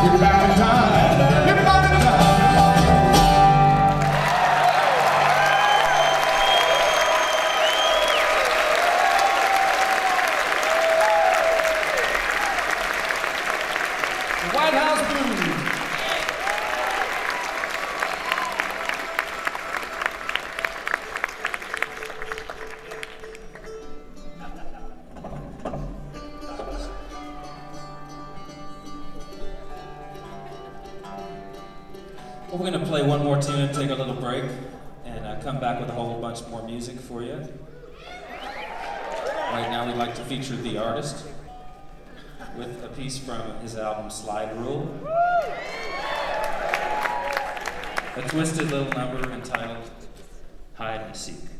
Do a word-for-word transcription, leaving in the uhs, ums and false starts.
about time. It's about time. The White House Blues. Well, we're going to play one more tune and take a little break, and uh, come back with a whole bunch more music for you. Right now, we'd like to feature The Artist with a piece from his album Slide Rule. A twisted little number entitled Hide and Seek.